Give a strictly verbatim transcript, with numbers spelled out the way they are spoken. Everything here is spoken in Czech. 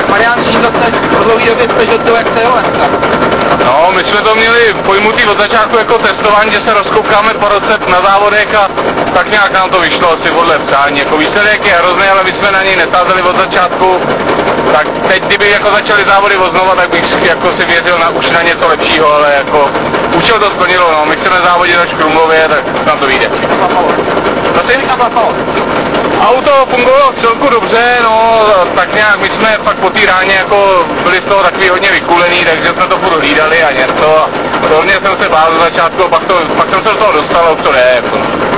Marián Šídlo se po dlouhý době spěžil to, jak se jelo dneska. No, my jsme to měli pojmutý od začátku jako testování, že se rozkoukáme po roce na závodech a tak nějak nám to vyšlo asi podle přání. Jako výsledek je hrozný, ale my jsme na něj nesázeli od začátku. Tak teď, kdyby jako začali závody oznova, tak bych jako si věřil na, už na něco lepšího, ale jako účel to splnilo, no. My chceme závodit až v Krumlově, tak nám to vyjde. Prosím, jak klapalo? Auto fungovalo v celku dobře, no, tak nějak my jsme pak po té ráně jako byli z toho takový hodně vykulený, takže jsme to furt hlídali a něco. Hodně jsem se bál z začátku, pak, to, pak jsem se do toho dostal, už to jde. Jako.